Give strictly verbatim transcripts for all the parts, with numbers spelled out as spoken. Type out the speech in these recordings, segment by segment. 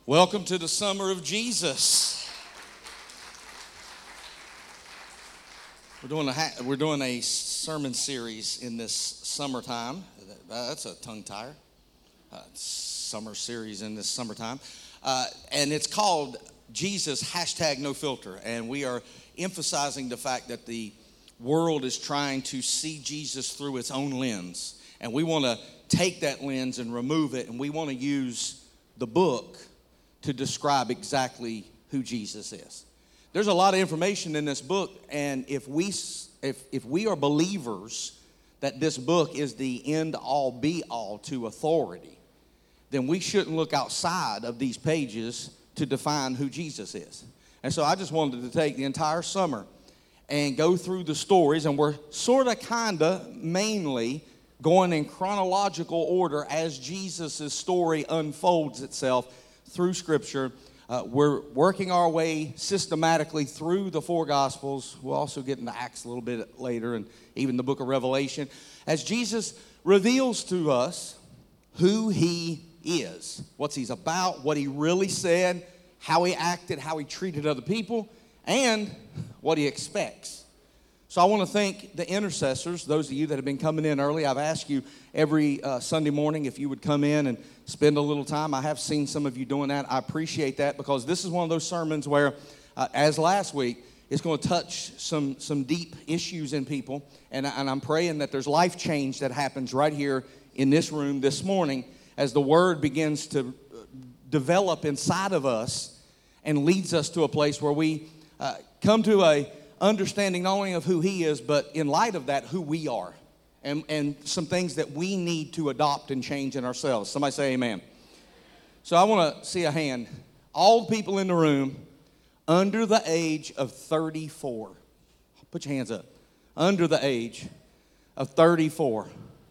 Welcome to the summer of Jesus. We're doing a ha- we're doing a sermon series in this summertime. That's a tongue tire. Uh, summer series in this summertime, uh, and it's called Jesus hashtag No Filter. And we are emphasizing the fact that the world is trying to see Jesus through its own lens, and we want to take that lens and remove it, and we want to use the book to describe exactly who Jesus is. There's a lot of information in this book, and if we if if we are believers that this book is the end all be all to authority, then we shouldn't look outside of these pages to define who Jesus is. And so I just wanted to take the entire summer and go through the stories, and we're sort of kind of mainly going in chronological order as Jesus' story unfolds itself through Scripture. Uh, we're working our way systematically through the four Gospels. We'll also get into Acts a little bit later, and even the book of Revelation, as Jesus reveals to us who he is, what he's about, what he really said, how he acted, how he treated other people, and what he expects. So I want to thank the intercessors, those of you that have been coming in early. I've asked you every uh, Sunday morning if you would come in and spend a little time. I have seen some of you doing that. I appreciate that, because this is one of those sermons where, uh, as last week, it's going to touch some, some deep issues in people. And, and I'm praying that there's life change that happens right here in this room this morning as the Word begins to develop inside of us and leads us to a place where we uh, come to a understanding not only of who he is, but in light of that, who we are, and, and some things that we need to adopt and change in ourselves. Somebody say amen. So I want to see a hand. All the people in the room under the age of thirty-four. Put your hands up. Under the age of thirty-four.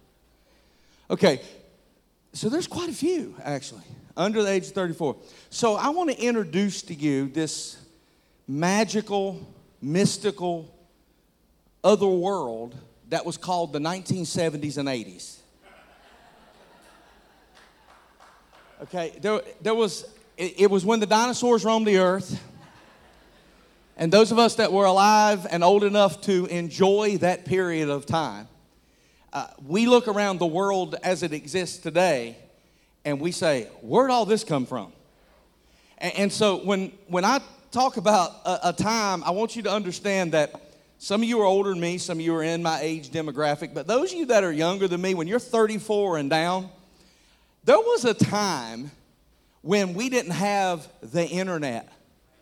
Okay, so there's quite a few, actually, under the age of thirty-four. So I want to introduce to you this magical, mystical other world that was called the nineteen seventies and eighties. Okay, there, there was, it, it was when the dinosaurs roamed the earth, and those of us that were alive and old enough to enjoy that period of time, uh, we look around the world as it exists today, and we say, where'd all this come from? And, and so when, when I talk about a, a time, I want you to understand that some of you are older than me, some of you are in my age demographic, but those of you that are younger than me, when you're thirty-four and down, there was a time when we didn't have the internet.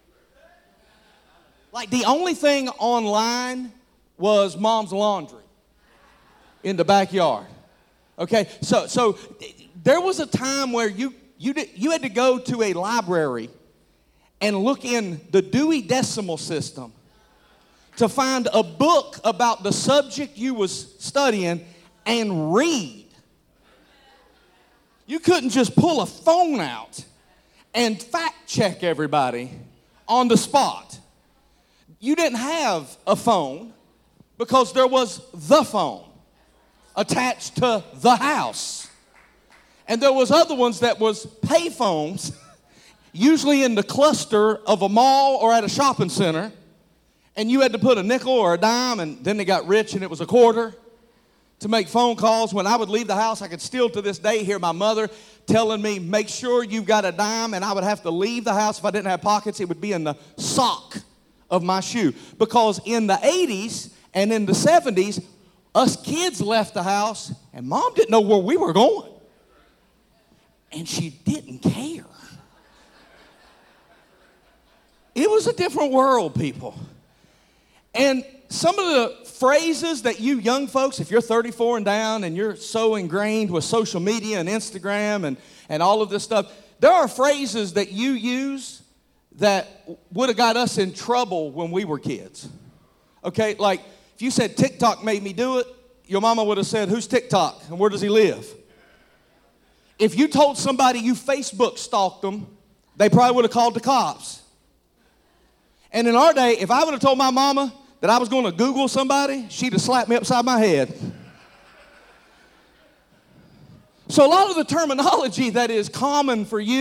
Like, the only thing online was mom's laundry in the backyard. Okay, so so there was a time where you you did, you had to go to a library and look in the Dewey Decimal System to find a book about the subject you was studying and read. You couldn't just pull a phone out and fact check everybody on the spot. You didn't have a phone because there was the phone attached to the house. And there was other ones that was pay phones, usually in the cluster of a mall or at a shopping center, and you had to put a nickel or a dime, and then they got rich and it was a quarter to make phone calls. When I would leave the house, I could still to this day hear my mother telling me, make sure you've got a dime, and I would have to leave the house. If I didn't have pockets, it would be in the sock of my shoe. Because in the eighties and in the seventies, us kids left the house, and mom didn't know where we were going. And she didn't care. It was a different world, people. And some of the phrases that you young folks, if you're thirty-four and down and you're so ingrained with social media and Instagram and, and all of this stuff, there are phrases that you use that would have got us in trouble when we were kids. Okay, like if you said TikTok made me do it, your mama would have said, who's TikTok and where does he live? If you told somebody you Facebook stalked them, they probably would have called the cops. And in our day, if I would have told my mama that I was going to Google somebody, she'd have slapped me upside my head. So a lot of the terminology that is common for you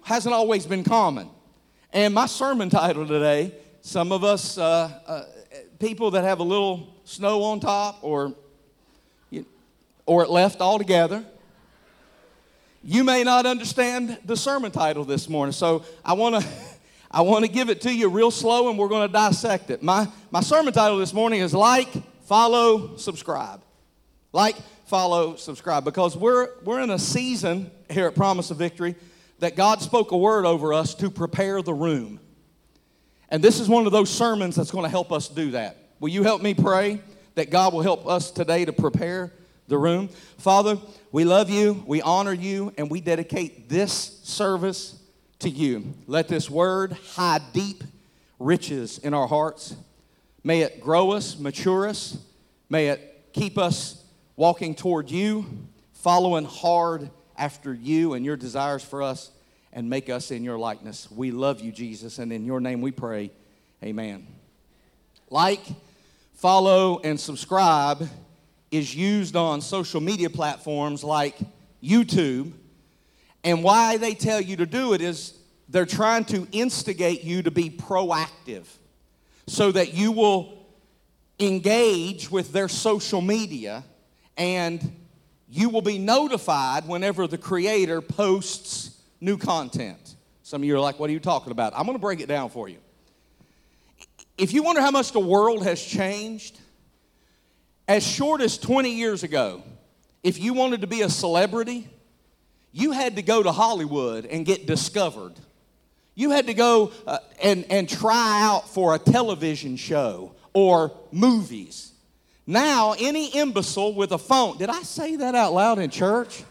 hasn't always been common. And my sermon title today, some of us, uh, uh, people that have a little snow on top or, or it left altogether, you may not understand the sermon title this morning. So I want to I want to give it to you real slow, and we're going to dissect it. My, my sermon title this morning is Like, Follow, Subscribe. Like, follow, subscribe. Because we're, we're in a season here at Promise of Victory that God spoke a word over us to prepare the room. And this is one of those sermons that's going to help us do that. Will you help me pray that God will help us today to prepare the room? Father, we love you, we honor you, and we dedicate this service to you. Let this word hide deep riches in our hearts. May it grow us, mature us. May it keep us walking toward you, following hard after you and your desires for us, and make us in your likeness. We love you, Jesus, and in your name we pray. Amen. Like, follow, and subscribe is used on social media platforms like YouTube. And why they tell you to do it is they're trying to instigate you to be proactive so that you will engage with their social media and you will be notified whenever the creator posts new content. Some of you are like, what are you talking about? I'm going to break it down for you. If you wonder how much the world has changed, as short as twenty years ago, if you wanted to be a celebrity, you had to go to Hollywood and get discovered. You had to go uh, and, and try out for a television show or movies. Now, any imbecile with a phone, did I say that out loud in church?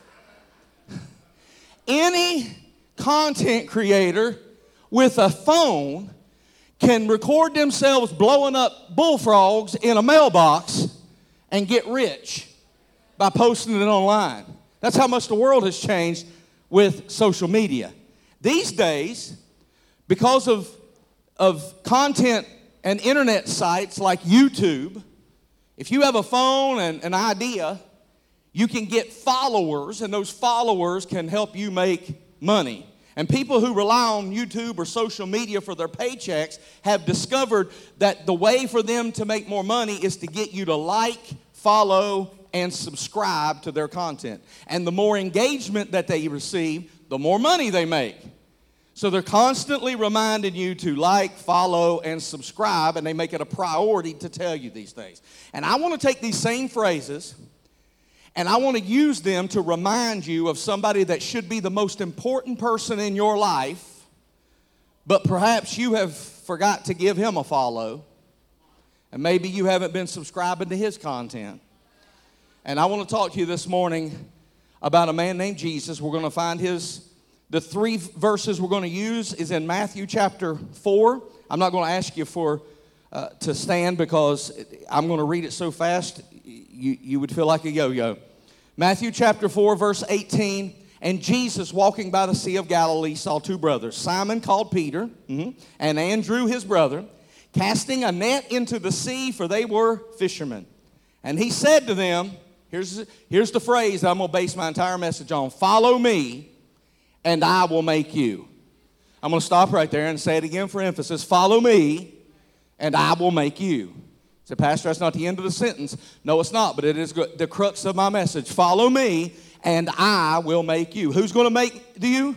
Any content creator with a phone can record themselves blowing up bullfrogs in a mailbox and get rich by posting it online. That's how much the world has changed with social media. These days, because of, of content and internet sites like YouTube, if you have a phone and an idea, you can get followers, and those followers can help you make money. And people who rely on YouTube or social media for their paychecks have discovered that the way for them to make more money is to get you to like, follow, and subscribe to their content. And the more engagement that they receive, the more money they make. So they're constantly reminding you to like, follow, and subscribe, and they make it a priority to tell you these things. And I want to take these same phrases, and I want to use them to remind you of somebody that should be the most important person in your life, but perhaps you have forgot to give him a follow, and maybe you haven't been subscribing to his content. And I want to talk to you this morning about a man named Jesus. We're going to find his, the three verses we're going to use is in Matthew chapter four. I'm not going to ask you for uh, to stand because I'm going to read it so fast you, you would feel like a yo-yo. Matthew chapter four, verse eighteen. And Jesus, walking by the Sea of Galilee, saw two brothers, Simon called Peter, mm-hmm, and Andrew his brother, casting a net into the sea, for they were fishermen. And he said to them, here's, here's the phrase that I'm going to base my entire message on, follow me, and I will make you. I'm going to stop right there and say it again for emphasis. Follow me, and I will make you. Say, Pastor, that's not the end of the sentence. No, it's not, but it is the crux of my message. Follow me, and I will make you. Who's going to make you?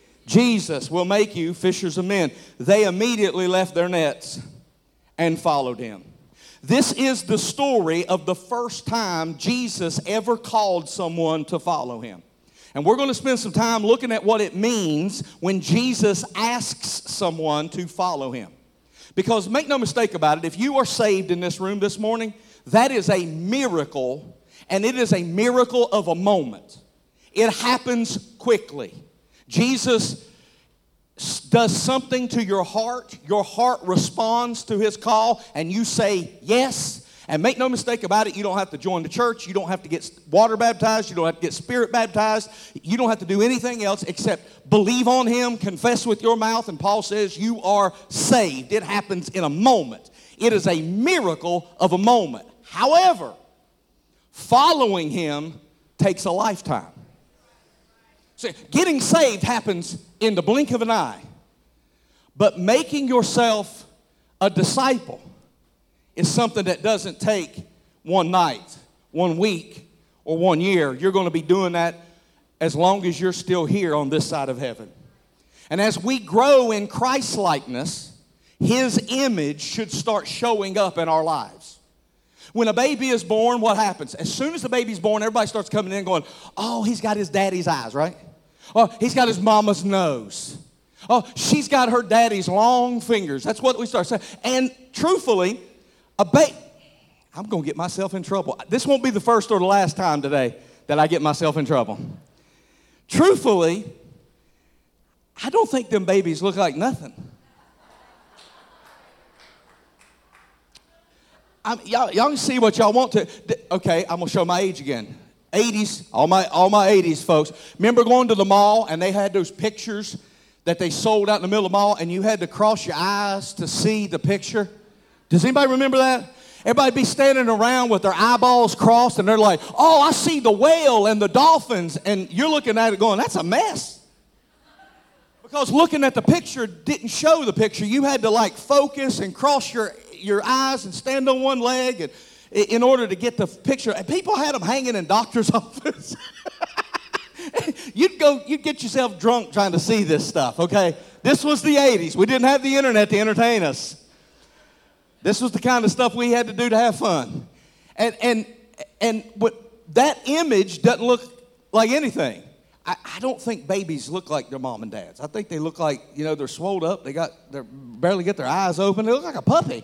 Jesus will make you fishers of men. They immediately left their nets and followed him. This is the story of the first time Jesus ever called someone to follow him. And we're going to spend some time looking at what it means when Jesus asks someone to follow him. Because make no mistake about it, if you are saved in this room this morning, that is a miracle, and it is a miracle of a moment. It happens quickly. Jesus does something to your heart, your heart responds to his call, and you say yes. And make no mistake about it, you don't have to join the church, you don't have to get water baptized, you don't have to get spirit baptized, you don't have to do anything else except believe on him, confess with your mouth, and Paul says you are saved. It happens in a moment. It is a miracle of a moment. However, following him takes a lifetime. So getting saved happens in the blink of an eye. But making yourself a disciple is something that doesn't take one night, one week, or one year. You're going to be doing that as long as you're still here on this side of heaven. And as we grow in Christ-likeness, His image should start showing up in our lives. When a baby is born, what happens? As soon as the baby's born, everybody starts coming in going, oh, he's got his daddy's eyes, right? Oh, he's got his mama's nose. Oh, she's got her daddy's long fingers. That's what we start saying. And truthfully, a baby, I'm going to get myself in trouble. This won't be the first or the last time today that I get myself in trouble. Truthfully, I don't think them babies look like nothing. I'm, y'all, y'all can see what y'all want to. Okay, I'm going to show my age again. eighties, all my, all my eighties folks. Remember going to the mall and they had those pictures that they sold out in the middle of the mall and you had to cross your eyes to see the picture? Does anybody remember that? Everybody be standing around with their eyeballs crossed and they're like, oh, I see the whale and the dolphins. And you're looking at it going, that's a mess. Because looking at the picture didn't show the picture. You had to like focus and cross your, your eyes and stand on one leg and, in order to get the picture. And people had them hanging in doctor's office. You'd go, you'd get yourself drunk trying to see this stuff, okay? This was the eighties. We didn't have the internet to entertain us. This was the kind of stuff we had to do to have fun. And and and what that image doesn't look like anything. I, I don't think babies look like their mom and dads. I think they look like, you know, they're swole up. They got they barely get their eyes open. They look like a puppy.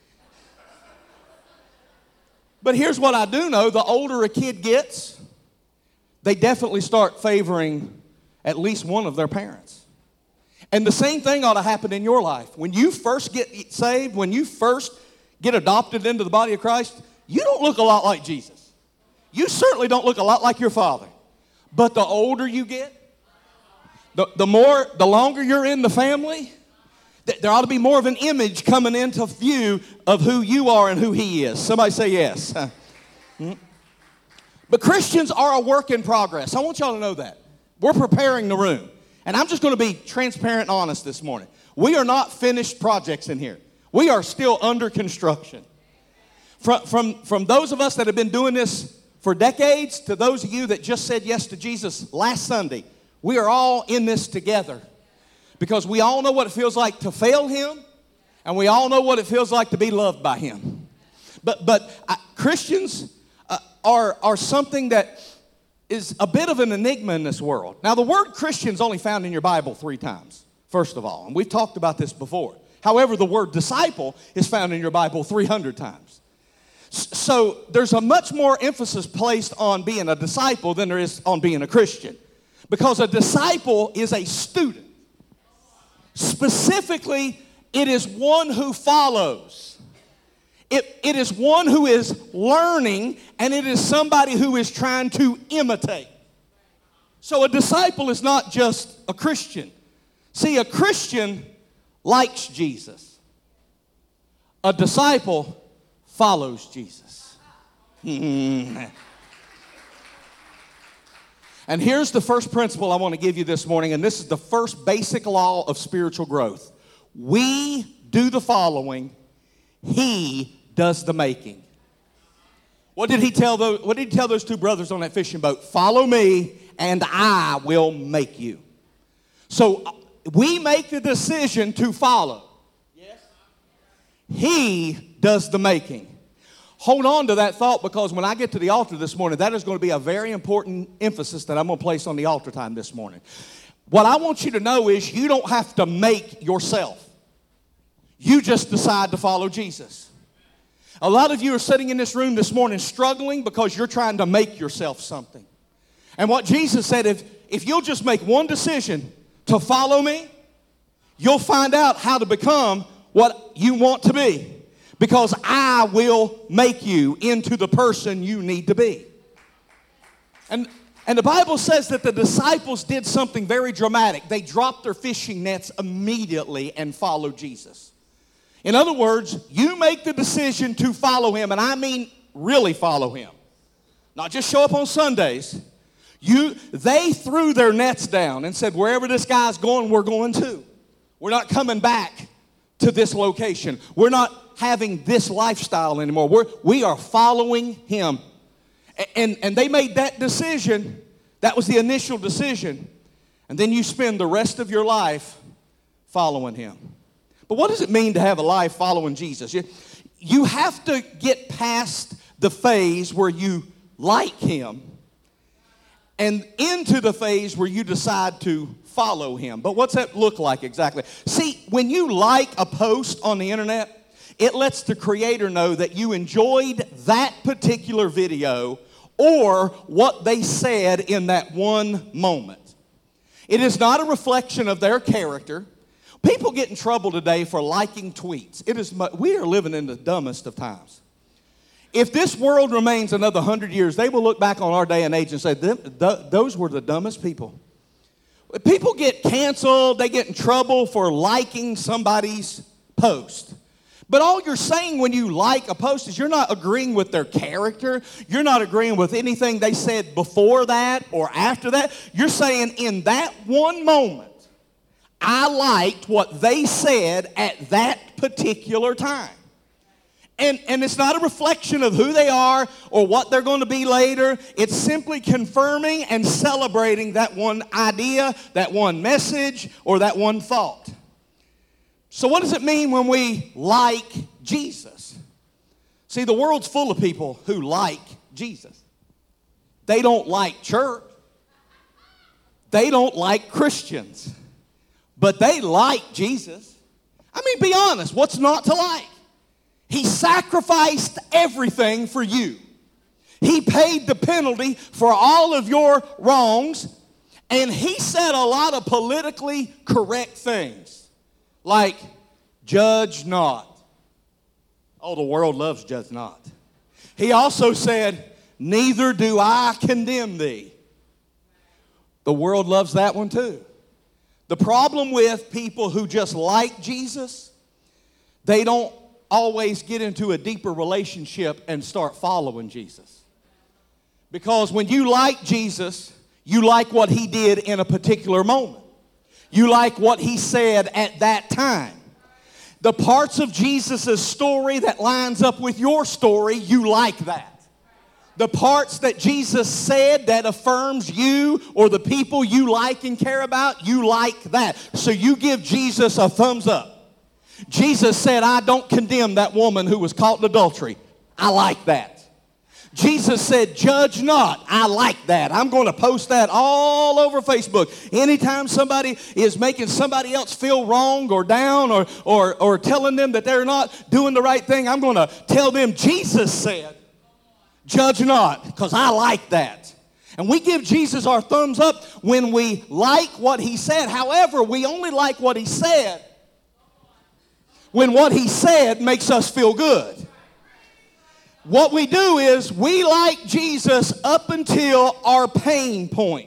But here's what I do know. The older a kid gets, they definitely start favoring at least one of their parents. And the same thing ought to happen in your life. When you first get saved, when you first get adopted into the body of Christ, you don't look a lot like Jesus. You certainly don't look a lot like your father. But the older you get, the, the more, the longer you're in the family, th- there ought to be more of an image coming into view of who you are and who he is. Somebody say yes. hmm? But Christians are a work in progress. I want y'all to know that. We're preparing the room. And I'm just going to be transparent and honest this morning. We are not finished projects in here. We are still under construction. From, from, from those of us that have been doing this for decades to those of you that just said yes to Jesus last Sunday, we are all in this together. Because we all know what it feels like to fail him, and we all know what it feels like to be loved by him. But, but uh, Christians uh, are, are something that is a bit of an enigma in this world. Now, the word Christian is only found in your Bible three times, first of all. And we've talked about this before. However, the word disciple is found in your Bible three hundred times. So there's a much more emphasis placed on being a disciple than there is on being a Christian. Because a disciple is a student. Specifically, it is one who follows. It, it is one who is learning, and it is somebody who is trying to imitate. So a disciple is not just a Christian. See, a Christian likes Jesus. A disciple follows Jesus. And here's the first principle I want to give you this morning, and this is the first basic law of spiritual growth. We do the following. He does the making. What did he tell those, what did he tell those two brothers on that fishing boat? Follow me, and I will make you. So we make the decision to follow. Yes. He does the making. Hold on to that thought, because when I get to the altar this morning, that is going to be a very important emphasis that I'm going to place on the altar time this morning. What I want you to know is you don't have to make yourself. You just decide to follow Jesus. A lot of you are sitting in this room this morning struggling because you're trying to make yourself something. And what Jesus said, if, if you'll just make one decision to follow me, you'll find out how to become what you want to be. Because I will make you into the person you need to be. And, and the Bible says that the disciples did something very dramatic. They dropped their fishing nets immediately and followed Jesus. In other words, you make the decision to follow him, and I mean really follow him. Not just show up on Sundays. You, they threw their nets down and said, wherever this guy's going, we're going too. We're not coming back to this location. We're not having this lifestyle anymore. We're, we are following him. And, and they made that decision. That was the initial decision. And then you spend the rest of your life following him. But what does it mean to have a life following Jesus? You, you have to get past the phase where you like him and into the phase where you decide to follow him. But what's that look like exactly? See, when you like a post on the internet, it lets the creator know that you enjoyed that particular video or what they said in that one moment. It is not a reflection of their character. People get in trouble today for liking tweets. It is, we are living in the dumbest of times. If this world remains another hundred years, they will look back on our day and age and say, those were the dumbest people. People get canceled. They get in trouble for liking somebody's post. But all you're saying when you like a post is you're not agreeing with their character. You're not agreeing with anything they said before that or after that. You're saying in that one moment, I liked what they said at that particular time. And, and it's not a reflection of who they are or what they're going to be later. It's simply confirming and celebrating that one idea, that one message, or that one thought. So what does it mean when we like Jesus? See, the world's full of people who like Jesus. They don't like church. They don't like Christians. But they like Jesus. I mean, be honest, what's not to like? He sacrificed everything for you. He paid the penalty for all of your wrongs. And he said a lot of politically correct things. Like, judge not. Oh, the world loves judge not. He also said, neither do I condemn thee. The world loves that one too. The problem with people who just like Jesus, they don't always get into a deeper relationship and start following Jesus. Because when you like Jesus, you like what he did in a particular moment. You like what he said at that time. The parts of Jesus' story that lines up with your story, you like that. The parts that Jesus said that affirms you or the people you like and care about, you like that. So you give Jesus a thumbs up. Jesus said, I don't condemn that woman who was caught in adultery. I like that. Jesus said, judge not. I like that. I'm going to post that all over Facebook. Anytime somebody is making somebody else feel wrong or down or, or, or telling them that they're not doing the right thing, I'm going to tell them Jesus said, judge not, because I like that. And we give Jesus our thumbs up when we like what he said. However, we only like what he said when what he said makes us feel good. What we do is we like Jesus up until our pain point.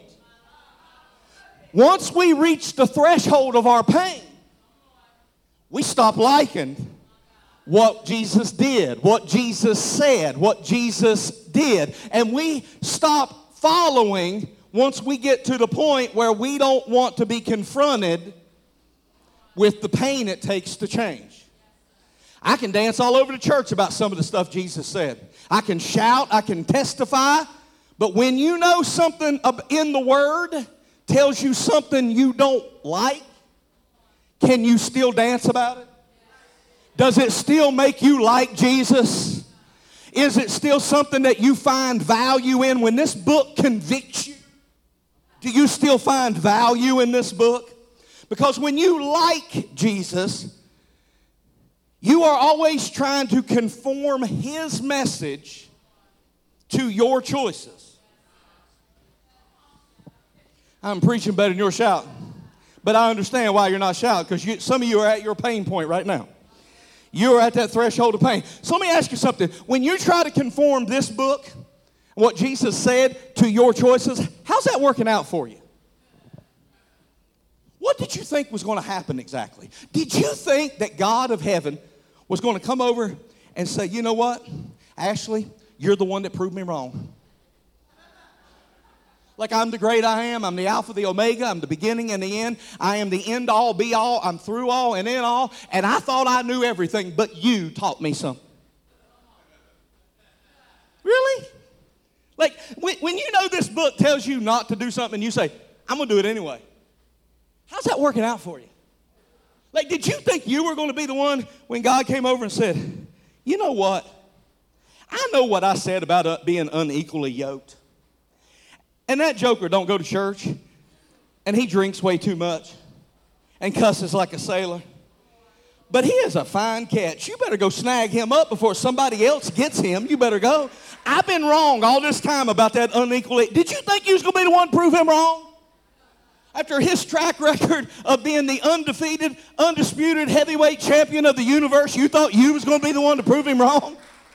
Once we reach the threshold of our pain, we stop liking what Jesus did, what Jesus said, what Jesus did. And we stop following once we get to the point where we don't want to be confronted with the pain it takes to change. I can dance all over the church about some of the stuff Jesus said. I can shout, I can testify, but when you know something in the Word tells you something you don't like, can you still dance about it? Does it still make you like Jesus? Is it still something that you find value in? When this book convicts you, do you still find value in this book? Because when you like Jesus, you are always trying to conform his message to your choices. I'm preaching better than you're shouting. But I understand why you're not shouting, because some of you are at your pain point right now. You're at that threshold of pain. So let me ask you something. When you try to conform this book, what Jesus said, to your choices, how's that working out for you? What did you think was going to happen exactly? Did you think that God of heaven was going to come over and say, you know what, Ashley, you're the one that proved me wrong. Like I'm the great I am. I'm the Alpha, the Omega. I'm the beginning and the end. I am the end all, be all. I'm through all and in all. And I thought I knew everything, but you taught me something. Really? Like when, when you know this book tells you not to do something, you say, I'm going to do it anyway. How's that working out for you? Like, did you think you were going to be the one when God came over and said, you know what? I know what I said about uh, being unequally yoked. And that joker don't go to church, and he drinks way too much and cusses like a sailor. But he is a fine catch. You better go snag him up before somebody else gets him. You better go. I've been wrong all this time about that unequally. Did you think you was going to be the one to prove him wrong? After his track record of being the undefeated, undisputed heavyweight champion of the universe, you thought you was going to be the one to prove him wrong?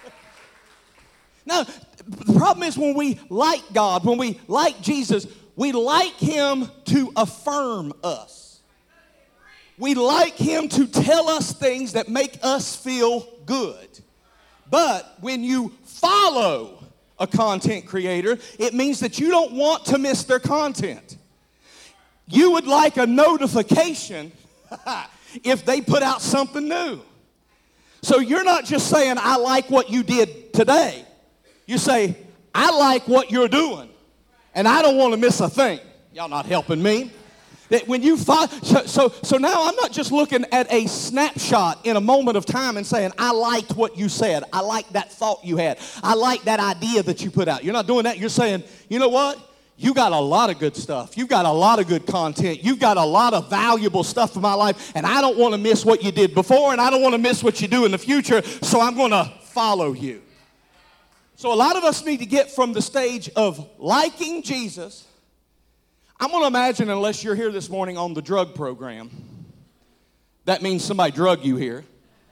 Now, the problem is when we like God, when we like Jesus, we like him to affirm us. We like him to tell us things that make us feel good. But when you follow a content creator, it means that you don't want to miss their content. You would like a notification if they put out something new. So you're not just saying, I like what you did today. You say, I like what you're doing, and I don't want to miss a thing. Y'all not helping me. That when you follow, so, so, so now I'm not just looking at a snapshot in a moment of time and saying, I liked what you said. I like that thought you had. I like that idea that you put out. You're not doing that. You're saying, you know what? You got a lot of good stuff. You've got a lot of good content. You've got a lot of valuable stuff in my life, and I don't want to miss what you did before, and I don't want to miss what you do in the future, so I'm going to follow you. So a lot of us need to get from the stage of liking Jesus. I'm going to imagine, unless you're here this morning on the drug program, that means somebody drug you here.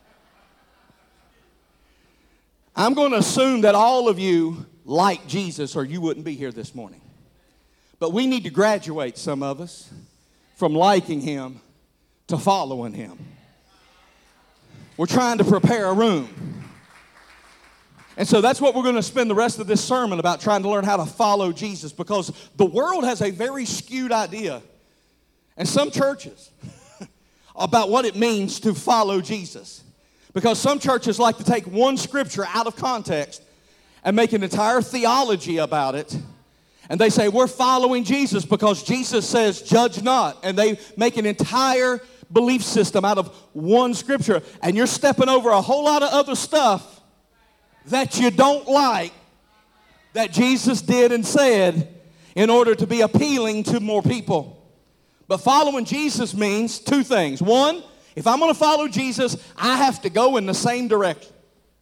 I'm going to assume that all of you like Jesus or you wouldn't be here this morning. But we need to graduate, some of us, from liking him to following him. We're trying to prepare a room. And so that's what we're going to spend the rest of this sermon about, trying to learn how to follow Jesus, because the world has a very skewed idea, and some churches, about what it means to follow Jesus. Because some churches like to take one scripture out of context and make an entire theology about it. And they say, we're following Jesus because Jesus says, judge not. And they make an entire belief system out of one scripture. And you're stepping over a whole lot of other stuff that you don't like, that Jesus did and said in order to be appealing to more people. But following Jesus means two things. One, if I'm going to follow Jesus, I have to go in the same direction.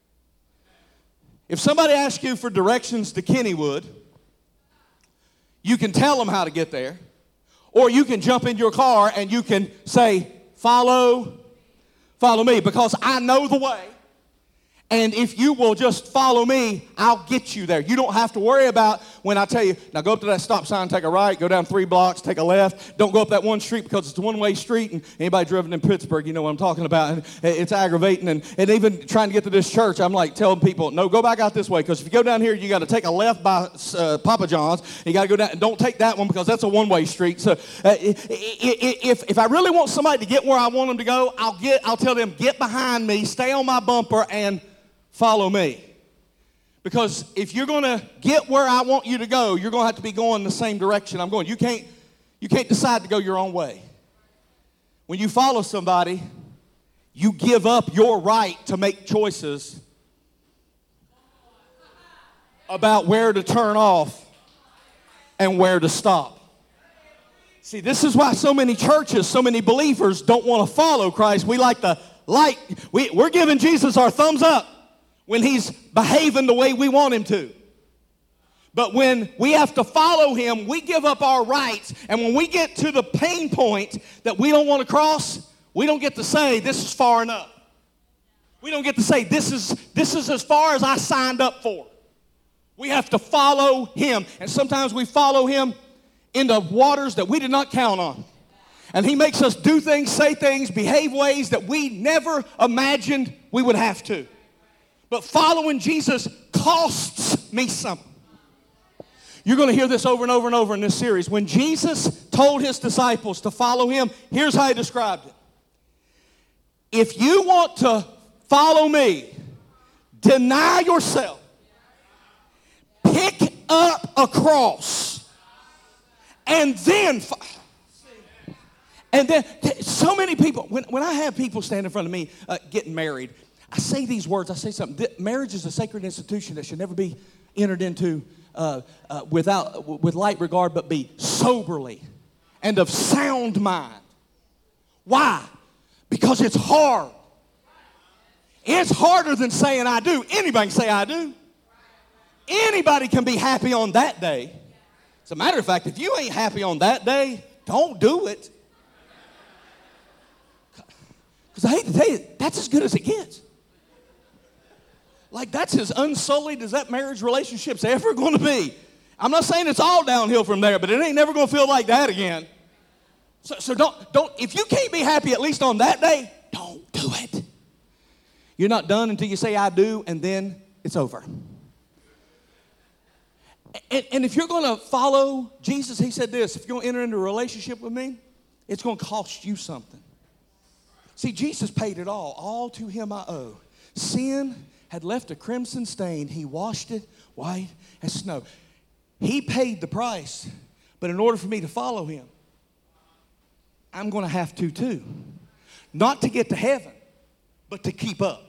If somebody asks you for directions to Kennywood, you can tell them how to get there, or you can jump in your car and you can say, follow, follow me, because I know the way. And if you will just follow me, I'll get you there. You don't have to worry about when I tell you, now go up to that stop sign, take a right, go down three blocks, take a left. Don't go up that one street because it's a one-way street. And anybody driven in Pittsburgh, you know what I'm talking about. And it's aggravating. And, and even trying to get to this church, I'm like telling people, no, go back out this way. Because if you go down here, you got to take a left by uh, Papa John's. You got to go down. And don't take that one because that's a one-way street. So uh, if, if I really want somebody to get where I want them to go, I'll, get, I'll tell them, get behind me, stay on my bumper, and follow me. Because if you're going to get where I want you to go, you're going to have to be going the same direction I'm going. You can't, you can't decide to go your own way. When you follow somebody, you give up your right to make choices about where to turn off and where to stop. See, this is why so many churches, so many believers don't want to follow Christ. We like to like, we, we're giving Jesus our thumbs up when he's behaving the way we want him to. But when we have to follow him, we give up our rights. And when we get to the pain point that we don't want to cross, we don't get to say, this is far enough. We don't get to say, this is, this is as far as I signed up for. We have to follow him. And sometimes we follow him into waters that we did not count on. And he makes us do things, say things, behave ways that we never imagined we would have to. But following Jesus costs me something. You're going to hear this over and over and over in this series. When Jesus told his disciples to follow him, here's how he described it. If you want to follow me, deny yourself. Pick up a cross. And then, and then, so many people, when, when I have people stand in front of me uh, getting married, I say these words, I say something. Marriage is a sacred institution that should never be entered into uh, uh, without, with light regard, but be soberly and of sound mind. Why? Because it's hard. It's harder than saying I do. Anybody can say I do. Anybody can be happy on that day. As a matter of fact, if you ain't happy on that day, don't do it. Because I hate to tell you, that's as good as it gets. Like, that's as unsullied as that marriage relationship's ever going to be. I'm not saying it's all downhill from there, but it ain't never going to feel like that again. So, so don't, don't, if you can't be happy at least on that day, don't do it. You're not done until you say I do, and then it's over. And, and if you're going to follow Jesus, he said this, if you're going to enter into a relationship with me, it's going to cost you something. See, Jesus paid it all. All to him I owe. Sin had left a crimson stain. He washed it white as snow. He paid the price. But in order for me to follow him, I'm going to have to too. Not to get to heaven, but to keep up.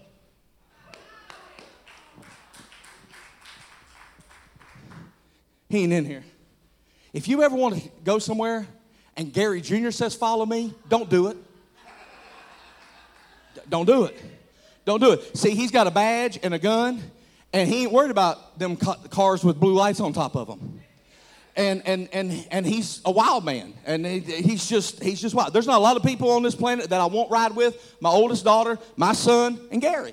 He ain't in here. If you ever want to go somewhere and Gary Junior says follow me, don't do it. Don't do it. Don't do it. See, he's got a badge and a gun, and he ain't worried about them cars with blue lights on top of them. And and and and he's a wild man, and he, he's just he's just wild. There's not a lot of people on this planet that I won't ride with. My oldest daughter, my son, and Gary.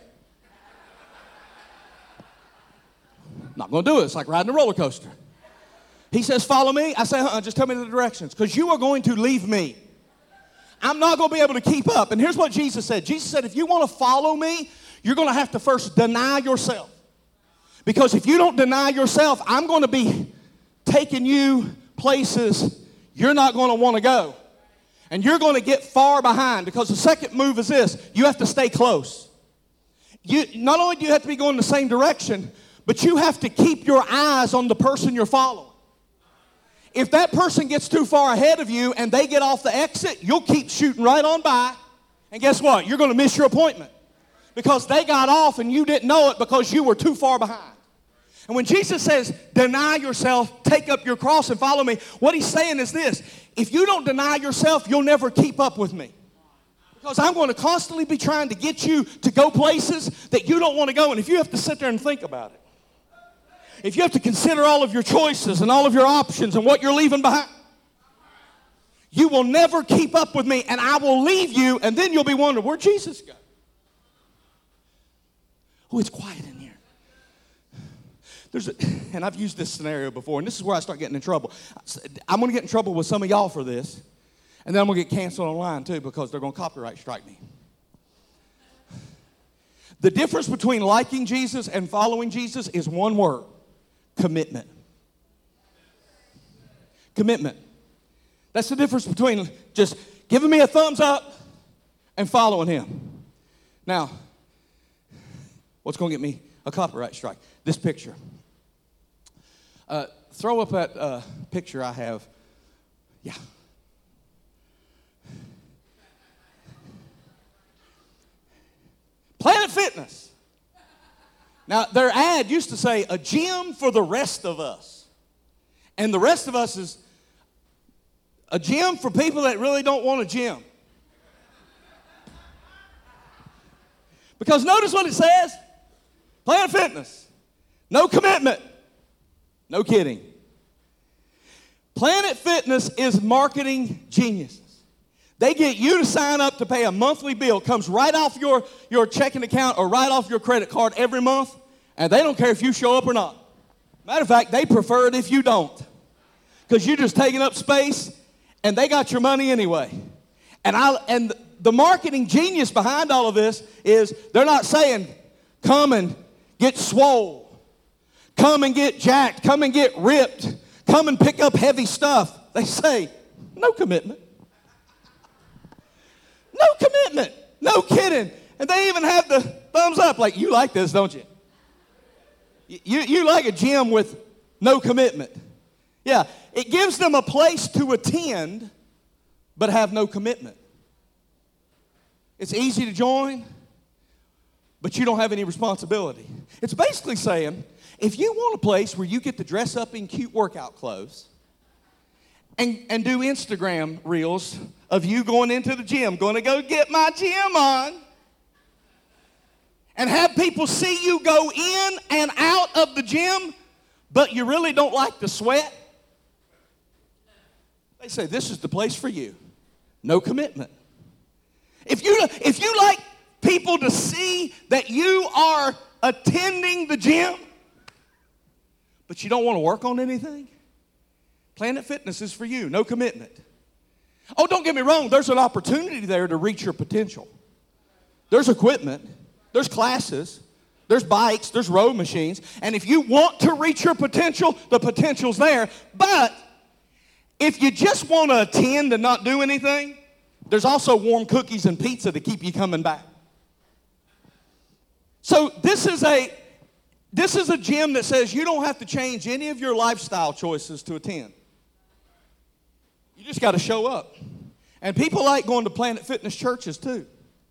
Not going to do it. It's like riding a roller coaster. He says, follow me. I say, uh-uh, just tell me the directions, because you are going to leave me. I'm not going to be able to keep up. And here's what Jesus said. Jesus said, if you want to follow me, you're going to have to first deny yourself. Because if you don't deny yourself, I'm going to be taking you places you're not going to want to go. And you're going to get far behind, because the second move is this. You have to stay close. You, not only do you have to be going the same direction, but you have to keep your eyes on the person you're following. If that person gets too far ahead of you and they get off the exit, you'll keep shooting right on by. And guess what? You're going to miss your appointment. Because they got off and you didn't know it because you were too far behind. And when Jesus says, deny yourself, take up your cross and follow me, what he's saying is this. If you don't deny yourself, you'll never keep up with me. Because I'm going to constantly be trying to get you to go places that you don't want to go. And if you have to sit there and think about it, if you have to consider all of your choices and all of your options and what you're leaving behind, you will never keep up with me, and I will leave you, and then you'll be wondering, where'd Jesus go? Oh, it's quiet in here. There's a, and I've used this scenario before, and this is where I start getting in trouble. I'm going to get in trouble with some of y'all for this, and then I'm going to get canceled online too, because they're going to copyright strike me. The difference between liking Jesus and following Jesus is one word. Commitment. Commitment. That's the difference between just giving me a thumbs up and following him. Now, what's going to get me a copyright strike? This picture. Uh, throw up that uh, picture I have. Yeah. Planet Fitness. Now, their ad used to say, a gym for the rest of us. And the rest of us is a gym for people that really don't want a gym. Because notice what it says. Planet Fitness. No commitment. No kidding. Planet Fitness is marketing geniuses. They get you to sign up to pay a monthly bill. Comes right off your, your checking account or right off your credit card every month. And they don't care if you show up or not. Matter of fact, they prefer it if you don't. Because you're just taking up space and they got your money anyway. And, I, and the marketing genius behind all of this is they're not saying, come and get swole. Come and get jacked. Come and get ripped. come and pick up heavy stuff, they say, no commitment. No commitment. No kidding. And they even have the thumbs up, like, you like this, don't you? You, you like a gym with no commitment. Yeah, it gives them a place to attend, but have no commitment. It's easy to join, but you don't have any responsibility. It's basically saying, if you want a place where you get to dress up in cute workout clothes and, and do Instagram reels of you going into the gym, going to go get my gym on, and have people see you go in and out of the gym, but you really don't like the sweat, they say, this is the place for you. No commitment. If you, if you like people to see that you are attending the gym, but you don't want to work on anything, Planet Fitness is for you. No commitment. Oh, don't get me wrong. There's an opportunity there to reach your potential. There's equipment. There's classes. There's bikes. There's row machines. And if you want to reach your potential, the potential's there. But if you just want to attend and not do anything, there's also warm cookies and pizza to keep you coming back. So this is a this is a gym that says you don't have to change any of your lifestyle choices to attend. You just got to show up. And people like going to Planet Fitness churches too.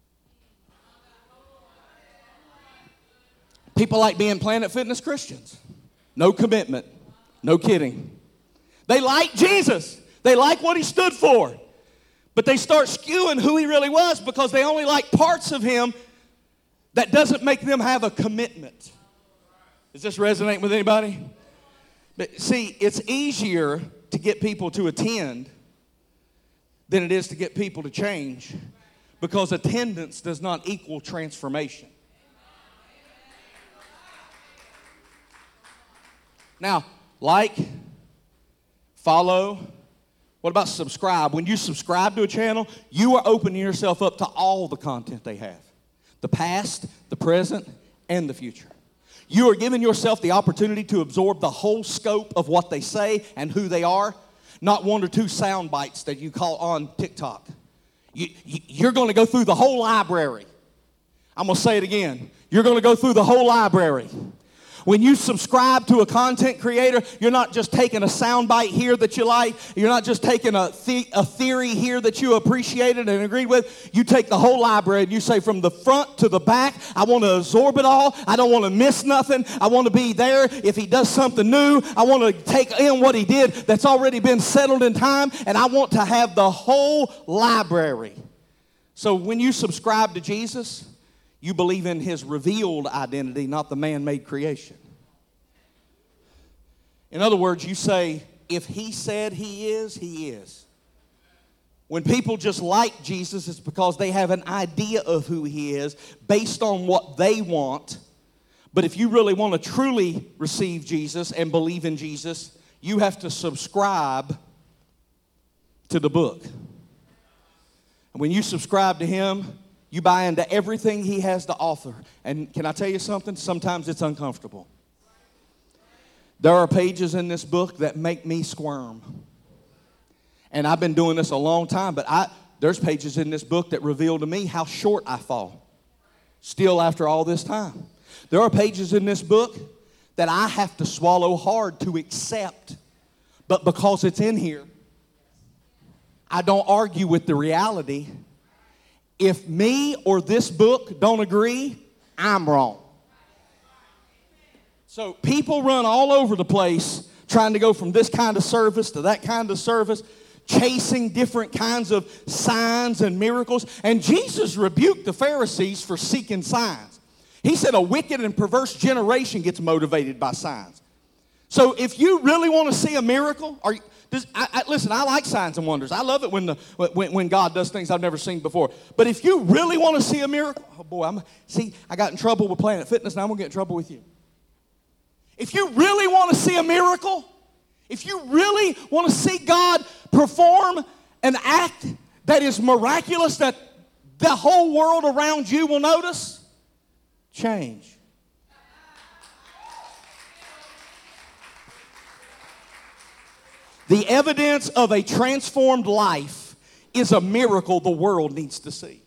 People like being Planet Fitness Christians. No commitment. No kidding. They like Jesus. They like what he stood for. But they start skewing who he really was because they only like parts of him that doesn't make them have a commitment. Does this resonate with anybody? But see, it's easier to get people to attend than it is to get people to change, because attendance does not equal transformation. Now, like, follow. What about subscribe? When you subscribe to a channel, you are opening yourself up to all the content they have. The past, the present, and the future. You are giving yourself the opportunity to absorb the whole scope of what they say and who they are, not one or two sound bites that you call on TikTok. You, you, you're going to go through the whole library. I'm going to say it again. You're going to go through the whole library. When you subscribe to a content creator, you're not just taking a soundbite here that you like. You're not just taking a, the- a theory here that you appreciated and agreed with. You take the whole library and you say, from the front to the back, I want to absorb it all. I don't want to miss nothing. I want to be there if he does something new. I want to take in what he did that's already been settled in time, and I want to have the whole library. So when you subscribe to Jesus, you believe in his revealed identity, not the man-made creation. In other words, you say, if he said he is, he is. When people just like Jesus, it's because they have an idea of who he is based on what they want. But if you really want to truly receive Jesus and believe in Jesus, you have to subscribe to the book. And when you subscribe to him, you buy into everything he has to offer. And can I tell you something? Sometimes it's uncomfortable. There are pages in this book that make me squirm. And I've been doing this a long time, but I, there's pages in this book that reveal to me how short I fall. Still after all this time. There are pages in this book that I have to swallow hard to accept. But because it's in here, I don't argue with the reality. If me or this book don't agree, I'm wrong. So people run all over the place trying to go from this kind of service to that kind of service, chasing different kinds of signs and miracles. And Jesus rebuked the Pharisees for seeking signs. He said a wicked and perverse generation gets motivated by signs. So if you really want to see a miracle, or does, I, I, listen, I like signs and wonders. I love it when, the, when, when God does things I've never seen before. But if you really want to see a miracle, oh boy, I'm, see, I got in trouble with Planet Fitness, now I'm going to get in trouble with you. If you really want to see a miracle, if you really want to see God perform an act that is miraculous, that the whole world around you will notice, change. The evidence of a transformed life is a miracle the world needs to see.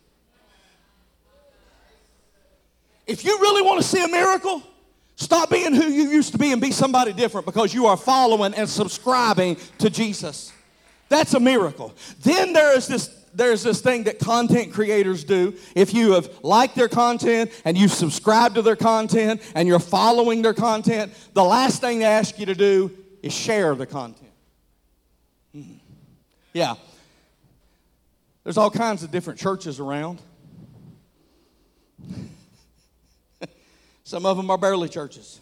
If you really want to see a miracle, stop being who you used to be and be somebody different, because you are following and subscribing to Jesus. That's a miracle. Then there is this there's this thing that content creators do. If you have liked their content and you subscribe to their content and you're following their content, the last thing they ask you to do is share the content. Mm-hmm. Yeah. There's all kinds of different churches around. Some of them are barely churches.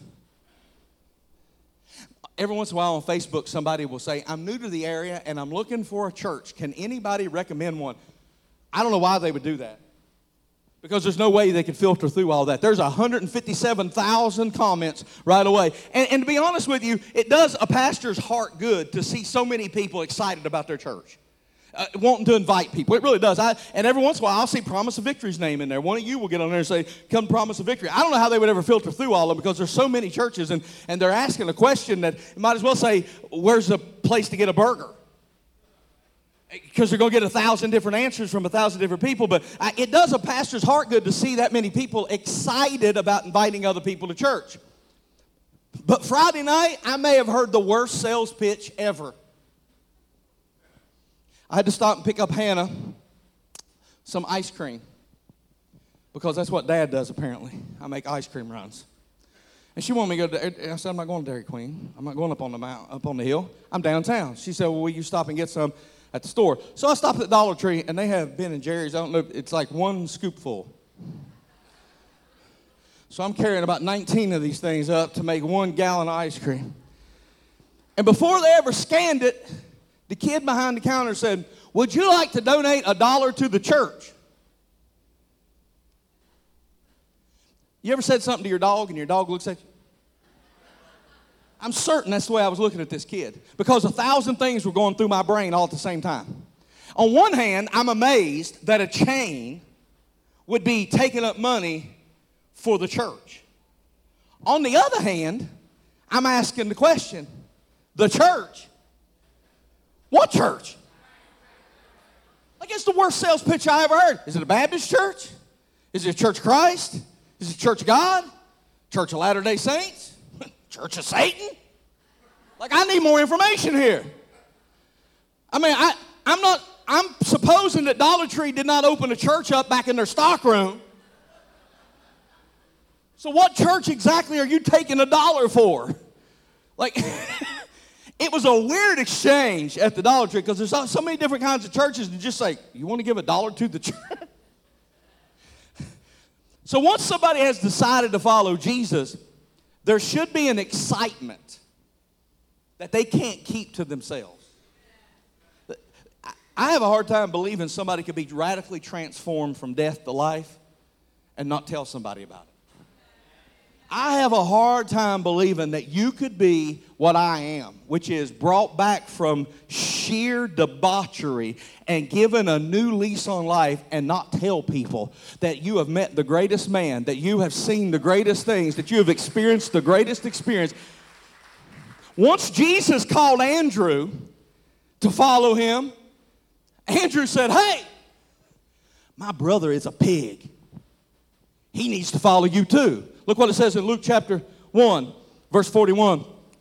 Every once in a while on Facebook, somebody will say, I'm new to the area and I'm looking for a church. Can anybody recommend one? I don't know why they would do that, because there's no way they could filter through all that. There's one hundred fifty-seven thousand comments right away. And, and to be honest with you, it does a pastor's heart good to see so many people excited about their church. Uh, wanting to invite people. It really does. I, and every once in a while, I'll see Promise of Victory's name in there. One of you will get on there and say, come Promise of Victory. I don't know how they would ever filter through all of them, because there's so many churches, and, and they're asking a question that you might as well say, where's the place to get a burger? Because they're going to get a thousand different answers from a thousand different people. But I, it does a pastor's heart good to see that many people excited about inviting other people to church. But Friday night, I may have heard the worst sales pitch ever. I had to stop and pick up Hannah some ice cream, because that's what Dad does apparently. I make ice cream runs. And she wanted me to go to, I said, I'm not going to Dairy Queen. I'm not going up on the mountain, up on the hill. I'm downtown. She said, well, will you stop and get some at the store? So I stopped at Dollar Tree, and they have Ben and Jerry's. I don't know, it's like one scoopful. So I'm carrying about nineteen of these things up to make one gallon of ice cream. And before they ever scanned it, the kid behind the counter said, would you like to donate a dollar to the church? You ever said something to your dog and your dog looks at you? I'm certain that's the way I was looking at this kid, because a thousand things were going through my brain all at the same time. On one hand, I'm amazed that a chain would be taking up money for the church. On the other hand, I'm asking the question, the church? What church? Like, it's the worst sales pitch I ever heard. Is it a Baptist church? Is it a Church of Christ? Is it Church of God? Church of Latter-day Saints? Church of Satan? Like, I need more information here. I mean, I, I'm not, I'm supposing that Dollar Tree did not open a church up back in their stockroom. So what church exactly are you taking a dollar for? Like... It was a weird exchange at the Dollar Tree, because there's so many different kinds of churches, and just like, you want to give a dollar to the church? So once somebody has decided to follow Jesus, there should be an excitement that they can't keep to themselves. I have a hard time believing somebody could be radically transformed from death to life and not tell somebody about it. I have a hard time believing that you could be what I am, which is brought back from sheer debauchery and given a new lease on life, and not tell people that you have met the greatest man, that you have seen the greatest things, that you have experienced the greatest experience. Once Jesus called Andrew to follow him, Andrew said, hey, my brother is a pig. He needs to follow you too. Look what it says in Luke chapter one, verse forty-one.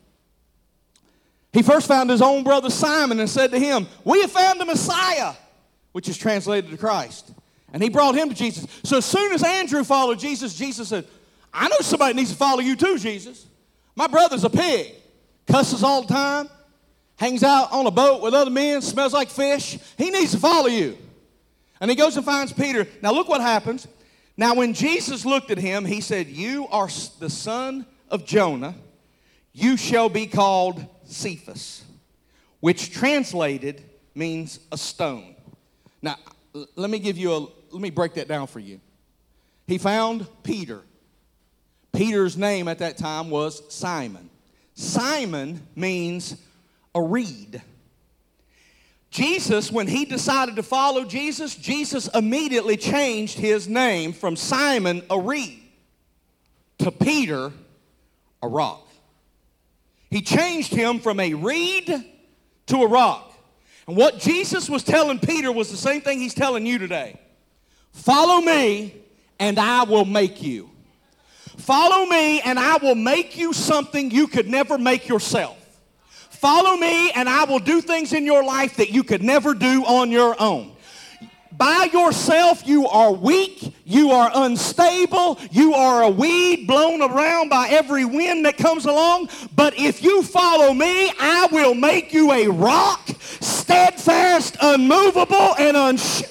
He first found his own brother Simon and said to him, we have found the Messiah, which is translated to Christ. And he brought him to Jesus. So as soon as Andrew followed Jesus, Jesus said, I know somebody needs to follow you too, Jesus. My brother's a pig. Cusses all the time. Hangs out on a boat with other men. Smells like fish. He needs to follow you. And he goes and finds Peter. Now look what happens. Now, when Jesus looked at him, he said, you are the son of Jonah. You shall be called Cephas, which translated means a stone. Now, let me give you a, let me break that down for you. He found Peter. Peter's name at that time was Simon. Simon means a reed. Jesus, when he decided to follow Jesus, Jesus immediately changed his name from Simon, a reed, to Peter, a rock. He changed him from a reed to a rock. And what Jesus was telling Peter was the same thing he's telling you today. Follow me, and I will make you. Follow me, and I will make you something you could never make yourself. Follow me, and I will do things in your life that you could never do on your own. By yourself, you are weak, you are unstable, you are a weed blown around by every wind that comes along. But if you follow me, I will make you a rock, steadfast, unmovable, and unshakable.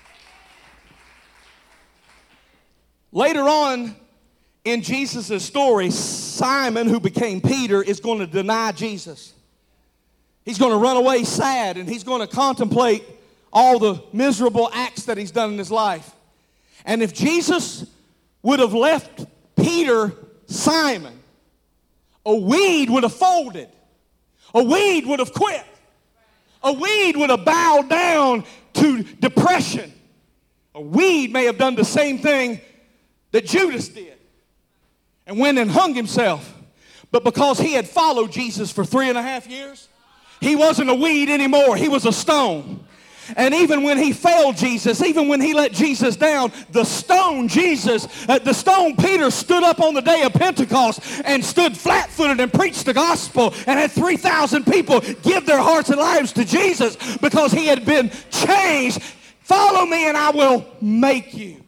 Later on in Jesus' story, Simon, who became Peter, is going to deny Jesus. He's going to run away sad, and he's going to contemplate all the miserable acts that he's done in his life. And if Jesus would have left Peter Simon, a weed would have folded. A weed would have quit. A weed would have bowed down to depression. A weed may have done the same thing that Judas did and went and hung himself. But because he had followed Jesus for three and a half years, he wasn't a weed anymore. He was a stone. And even when he failed Jesus, even when he let Jesus down, the stone Jesus, uh, the stone Peter stood up on the day of Pentecost and stood flat-footed and preached the gospel and had three thousand people give their hearts and lives to Jesus because he had been changed. Follow me and I will make you.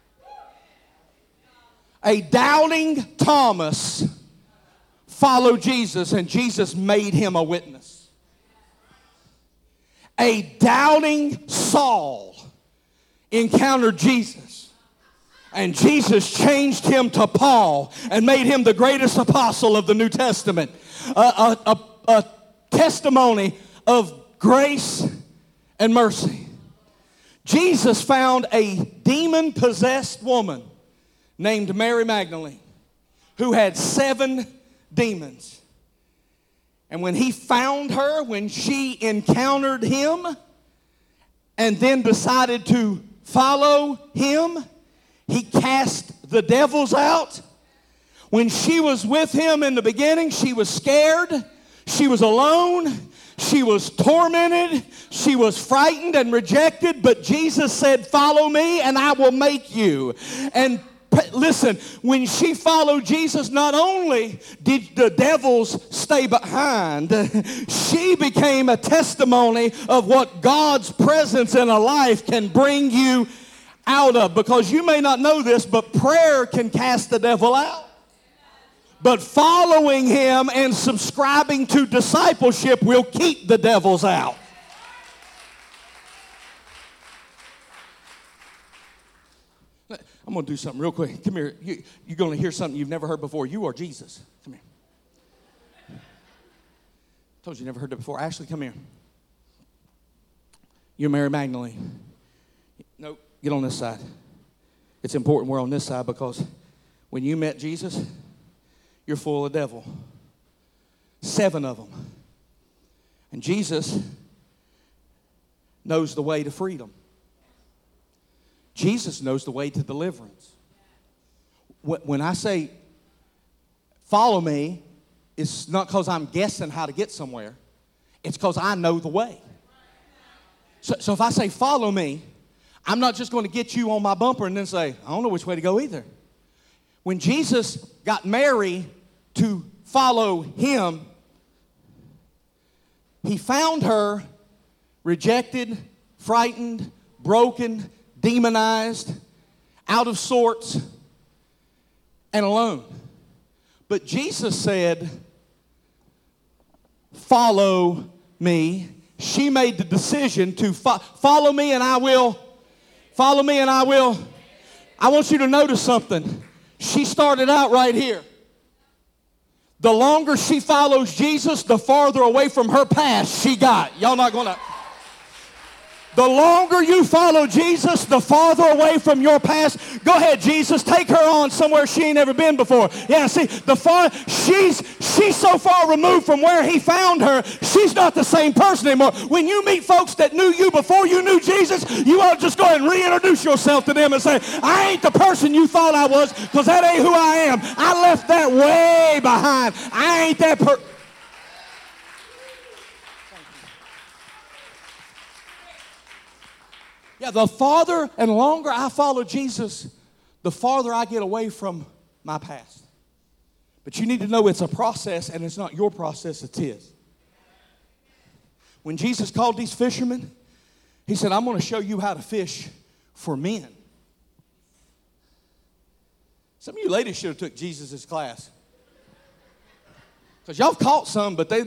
A doubting Thomas followed Jesus, and Jesus made him a witness. A doubting Saul encountered Jesus, and Jesus changed him to Paul and made him the greatest apostle of the New Testament. A, a, a, a testimony of grace and mercy. Jesus found a demon-possessed woman named Mary Magdalene who had seven demons. And when he found her, when she encountered him and then decided to follow him, he cast the devils out. When she was with him in the beginning, she was scared. She was alone. She was tormented. She was frightened and rejected. But Jesus said, follow me and I will make you. And listen, when she followed Jesus, not only did the devils stay behind, she became a testimony of what God's presence in a life can bring you out of. Because you may not know this, but prayer can cast the devil out. But following him and subscribing to discipleship will keep the devils out. I'm going to do something real quick. Come here. You, you're going to hear something you've never heard before. You are Jesus. Come here. Told you you never heard that before. Ashley, come here. You're Mary Magdalene. Nope. Get on this side. It's important we're on this side because when you met Jesus, you're full of devil. Seven of them. And Jesus knows the way to freedom. Jesus knows the way to deliverance. When I say follow me, it's not because I'm guessing how to get somewhere. It's because I know the way. So, so if I say follow me, I'm not just going to get you on my bumper and then say, I don't know which way to go either. When Jesus got Mary to follow him, he found her rejected, frightened, broken, demonized, out of sorts, and alone. But Jesus said, follow me. She made the decision to fo- follow me and I will. Follow me and I will. I want you to notice something. She started out right here. The longer she follows Jesus, the farther away from her past she got. Y'all not going to... The longer you follow Jesus, the farther away from your past. Go ahead, Jesus. Take her on somewhere she ain't never been before. Yeah, see, the far she's she's so far removed from where he found her, she's not the same person anymore. When you meet folks that knew you before you knew Jesus, you ought to just go ahead and reintroduce yourself to them and say, I ain't the person you thought I was, because that ain't who I am. I left that way behind. I ain't that person. Yeah, the farther and longer I follow Jesus, the farther I get away from my past. But you need to know it's a process, and it's not your process, it's His. When Jesus called these fishermen, He said, I'm going to show you how to fish for men. Some of you ladies should have took Jesus' class. Because y'all caught some, but they...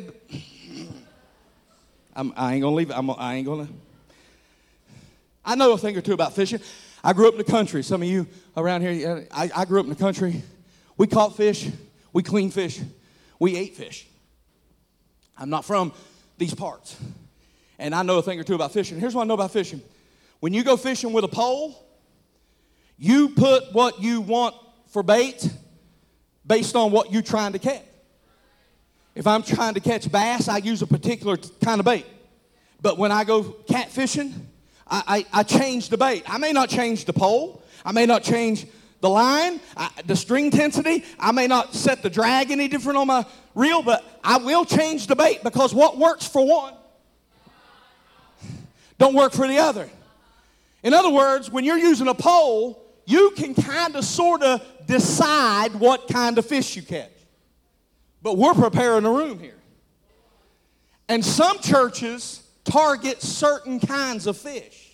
I'm, I ain't going to leave it. I'm, I ain't going to... I know a thing or two about fishing. I grew up in the country. Some of you around here, I, I grew up in the country. We caught fish. We cleaned fish. We ate fish. I'm not from these parts. And I know a thing or two about fishing. Here's what I know about fishing. When you go fishing with a pole, you put what you want for bait based on what you're trying to catch. If I'm trying to catch bass, I use a particular kind of bait. But when I go catfishing, I, I, I change the bait. I may not change the pole. I may not change the line, I, the string intensity. I may not set the drag any different on my reel, but I will change the bait because what works for one don't work for the other. In other words, when you're using a pole, you can kind of sort of decide what kind of fish you catch. But we're preparing a room here. And some churches target certain kinds of fish.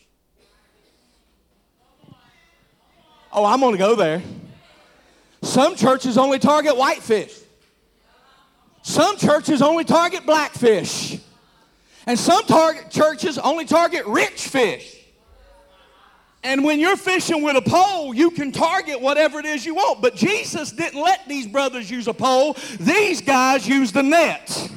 Oh, I'm going to go there. Some churches only target whitefish. Some churches only target blackfish. And some target churches only target rich fish. And when you're fishing with a pole, you can target whatever it is you want. But Jesus didn't let these brothers use a pole. These guys used a net.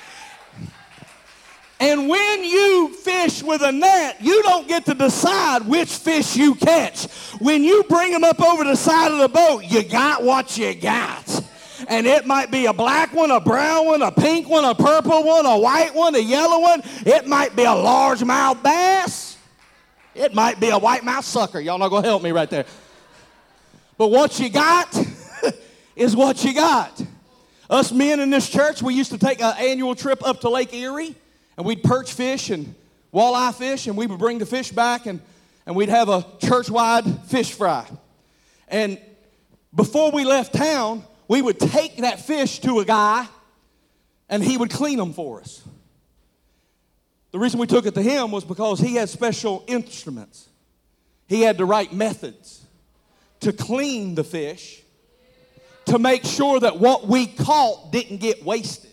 And when you fish with a net, you don't get to decide which fish you catch. When you bring them up over the side of the boat, you got what you got. And it might be a black one, a brown one, a pink one, a purple one, a white one, a yellow one. It might be a largemouth bass. It might be a white-mouthed sucker. Y'all not going to help me right there. But what you got is what you got. Us men in this church, we used to take an annual trip up to Lake Erie, and we'd perch fish and walleye fish, and we would bring the fish back, and, and we'd have a church-wide fish fry. And before we left town, we would take that fish to a guy, and he would clean them for us. The reason we took it to him was because he had special instruments. He had the right methods to clean the fish to make sure that what we caught didn't get wasted.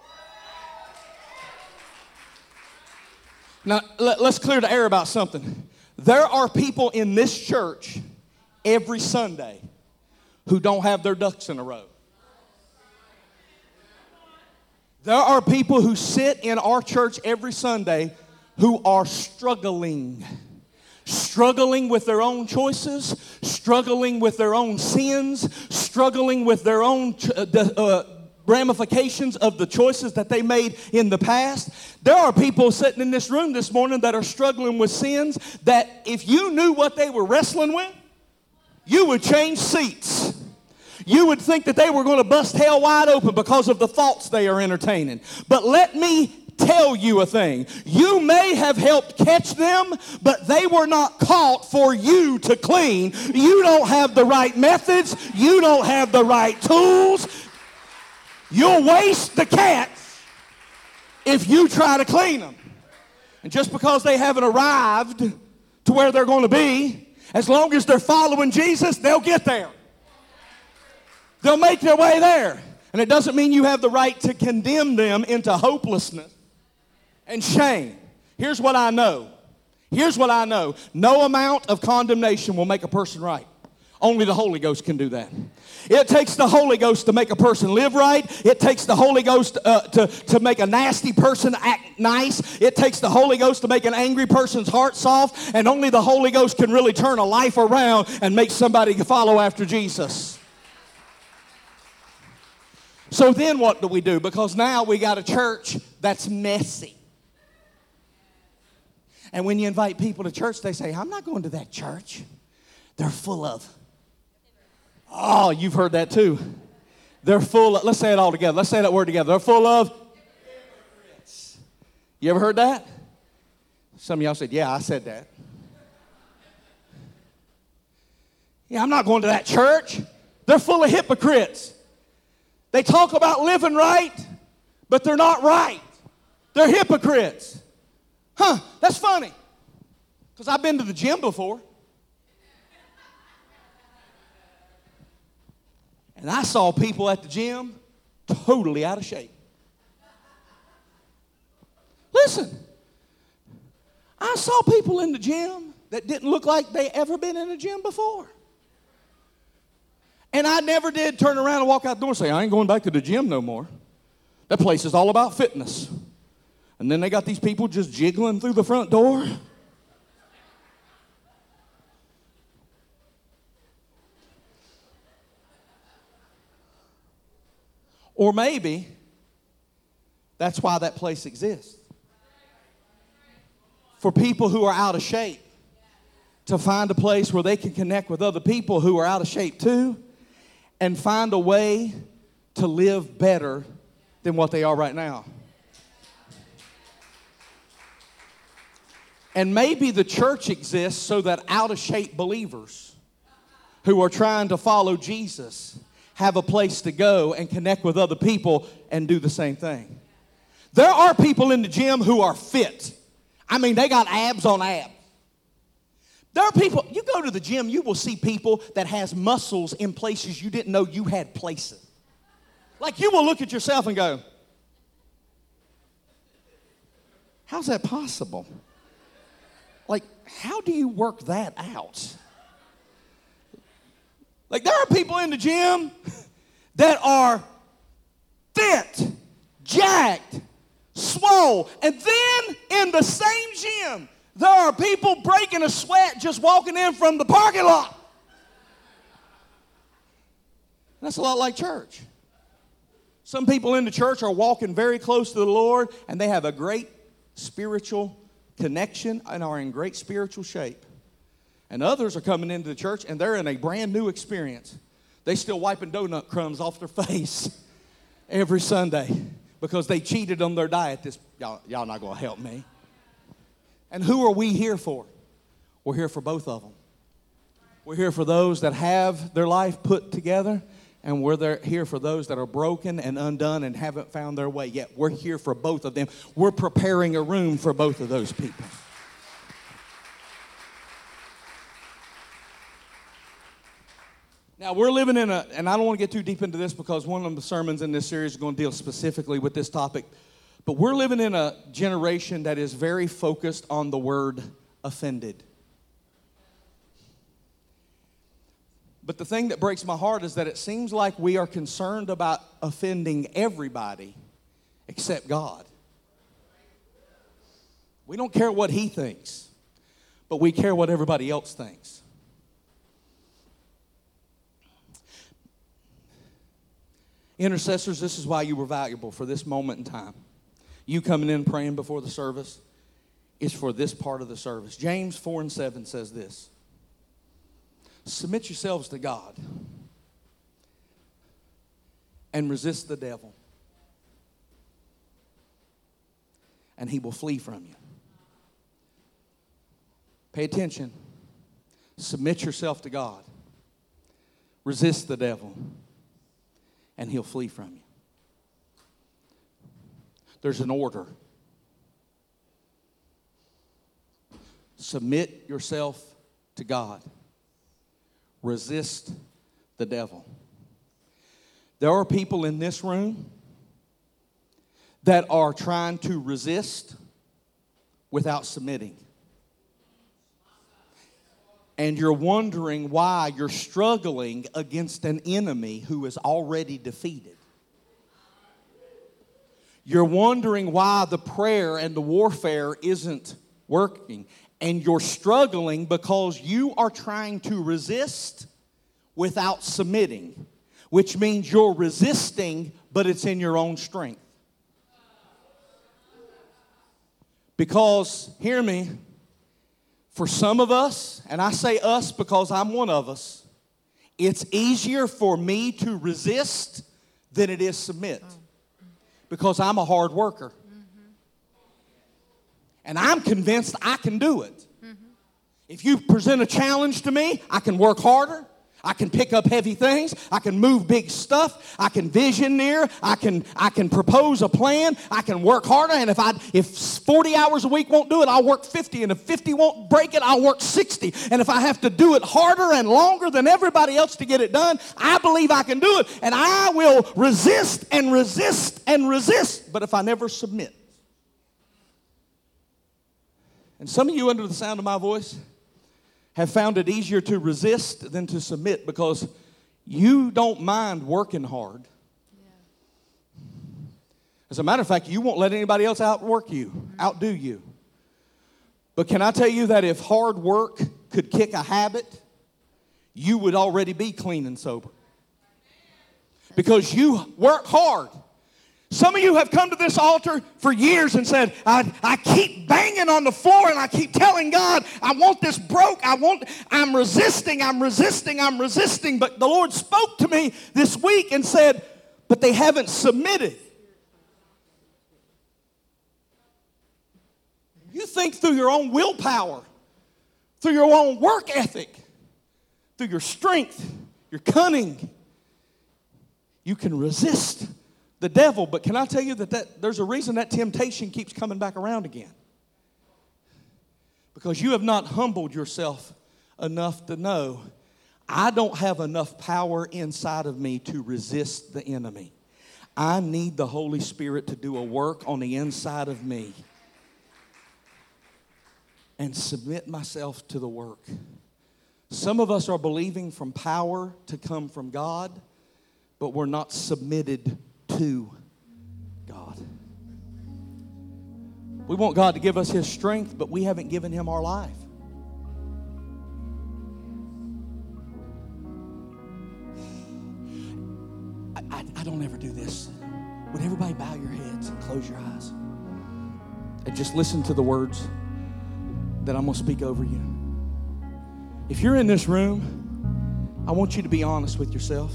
Now, let's clear the air about something. There are people in this church every Sunday who don't have their ducks in a row. There are people who sit in our church every Sunday who are struggling. Struggling with their own choices, struggling with their own sins, struggling with their own uh, uh, ramifications of the choices that they made in the past. There are people sitting in this room this morning that are struggling with sins that if you knew what they were wrestling with, you would change seats. You would think that they were going to bust hell wide open because of the thoughts they are entertaining. But let me tell you a thing. You may have helped catch them, but they were not caught for you to clean. You don't have the right methods. You don't have the right tools. You'll waste the catch if you try to clean them. And just because they haven't arrived to where they're going to be, as long as they're following Jesus, they'll get there. They'll make their way there. And it doesn't mean you have the right to condemn them into hopelessness and shame. Here's what I know. Here's what I know. No amount of condemnation will make a person right. Only the Holy Ghost can do that. It takes the Holy Ghost to make a person live right. It takes the Holy Ghost uh, to, to make a nasty person act nice. It takes the Holy Ghost to make an angry person's heart soft. And only the Holy Ghost can really turn a life around and make somebody follow after Jesus. So then what do we do? Because now we got a church that's messy. And when you invite people to church, they say, I'm not going to that church. They're full of. Oh, you've heard that too. They're full of, let's say it all together. Let's say that word together. They're full of. You ever heard that? Some of y'all said, yeah, I said that. Yeah, I'm not going to that church. They're full of hypocrites. They talk about living right, but they're not right. They're hypocrites. Huh, that's funny. Because I've been to the gym before. And I saw people at the gym totally out of shape. Listen, I saw people in the gym that didn't look like they ever been in a gym before. And I never did turn around and walk out the door and say, I ain't going back to the gym no more. That place is all about fitness. And then they got these people just jiggling through the front door. Or maybe that's why that place exists. For people who are out of shape, to find a place where they can connect with other people who are out of shape too, and find a way to live better than what they are right now. And maybe the church exists so that out of shape believers who are trying to follow Jesus have a place to go and connect with other people and do the same thing. There are people in the gym who are fit. I mean, they got abs on abs. There are people, you go to the gym, you will see people that has muscles in places you didn't know you had places. Like you will look at yourself and go, how's that possible? Like, how do you work that out? Like, there are people in the gym that are fit, jacked, swole, and then in the same gym, there are people breaking a sweat just walking in from the parking lot. That's a lot like church. Some people in the church are walking very close to the Lord, and they have a great spiritual connection and are in great spiritual shape. And others are coming into the church, and they're in a brand new experience. They still wiping donut crumbs off their face every Sunday because they cheated on their diet. This y'all, y'all not going to help me. And who are we here for? We're here for both of them. We're here for those that have their life put together, and we're there, here for those that are broken and undone and haven't found their way yet. We're here for both of them. We're preparing a room for both of those people. Now, we're living in a, and I don't want to get too deep into this because one of the sermons in this series is going to deal specifically with this topic, but we're living in a generation that is very focused on the word offended. But the thing that breaks my heart is that it seems like we are concerned about offending everybody except God. We don't care what He thinks, but we care what everybody else thinks. Intercessors, this is why you were valuable for this moment in time. You coming in praying before the service is for this part of the service. James four and seven says this. Submit yourselves to God and resist the devil, and he will flee from you. Pay attention. Submit yourself to God. Resist the devil, and he'll flee from you. There's an order. Submit yourself to God. Resist the devil. There are people in this room that are trying to resist without submitting. And you're wondering why you're struggling against an enemy who is already defeated. You're wondering why the prayer and the warfare isn't working. And you're struggling because you are trying to resist without submitting, which means you're resisting, but it's in your own strength. Because, hear me, for some of us, and I say us because I'm one of us, it's easier for me to resist than it is submit. Because I'm a hard worker. And I'm convinced I can do it. Mm-hmm. If you present a challenge to me, I can work harder. I can pick up heavy things. I can move big stuff. I can visioneer. I can I can propose a plan. I can work harder. And if I if forty hours a week won't do it, I'll work fifty. And if fifty won't break it, I'll work sixty. And if I have to do it harder and longer than everybody else to get it done, I believe I can do it. And I will resist and resist and resist. But if I never submit. And some of you under the sound of my voice have found it easier to resist than to submit because you don't mind working hard. Yeah. As a matter of fact, you won't let anybody else outwork you, mm-hmm. outdo you. But can I tell you that if hard work could kick a habit, you would already be clean and sober. Because you work hard. Some of you have come to this altar for years and said, I, I keep banging on the floor and I keep telling God, I want this broke. I want, I'm resisting, I'm resisting, I'm resisting. But the Lord spoke to me this week and said, but they haven't submitted. You think through your own willpower, through your own work ethic, through your strength, your cunning, you can resist the devil. But can I tell you that, that there's a reason that temptation keeps coming back around again? Because you have not humbled yourself enough to know I don't have enough power inside of me to resist the enemy. I need the Holy Spirit to do a work on the inside of me and submit myself to the work. Some of us are believing from power to come from God, but we're not submitted to God. We want God to give us His strength, but we haven't given Him our life. I, I, I don't ever do this. Would everybody bow your heads and close your eyes and just listen to the words that I'm going to speak over you? If you're in this room, I want you to be honest with yourself.